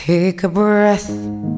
Take a breath,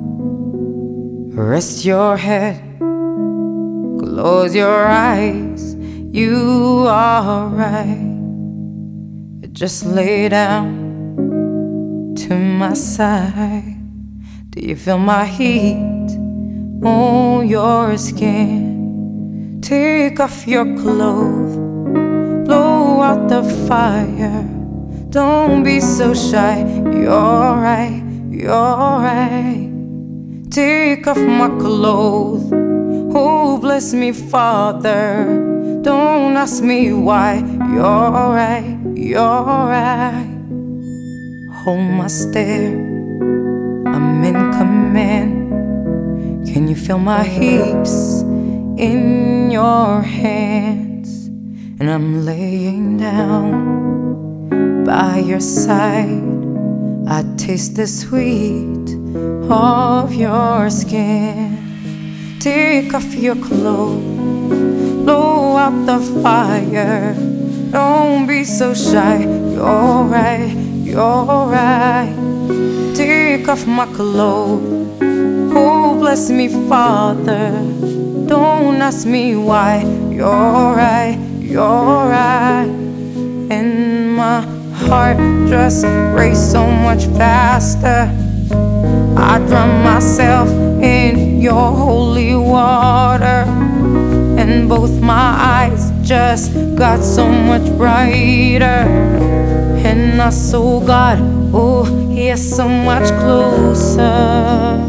rest your head, close your eyes, you are right. Just lay down to my side. Do you feel my heat on your skin? Take off your clothes, blow out the fire. Don't be so shy, you're right, you're right. Take off my clothes, oh bless me Father. Don't ask me why, you're right, you're right. Hold my stare, I'm in command. Can you feel my hips in your hands? And I'm laying down by your side. I taste the sweet of your skin. Take off your clothes, blow out the fire. Don't be so shy, you're right, you're right. Take off my clothes, oh bless me Father. Don't ask me why, you're right, you're right. And my heart just race so much faster. I drown myself in your holy water, and both my eyes just got so much brighter. And I saw God, oh, He is so much closer.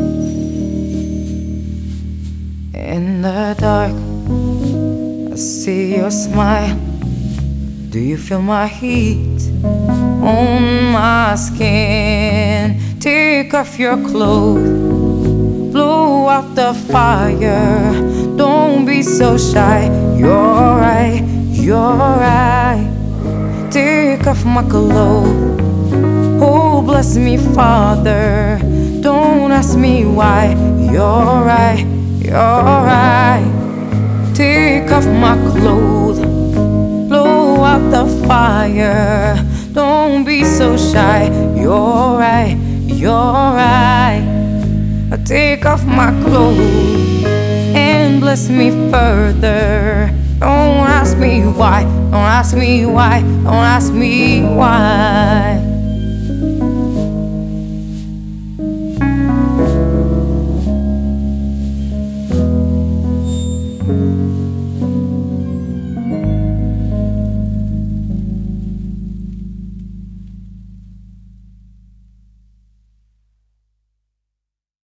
In the dark, I see your smile. Do you feel my heat on my skin? Take off your clothes, blow out the fire. Don't be so shy, you're right, you're right. Take off my clothes, oh bless me Father. Don't ask me why, you're right, you're right. Take off my clothes, blow out the fire. Don't be so shy, you're right, you're right. I take off my clothes and bless me further. Don't ask me why, don't ask me why, don't ask me why.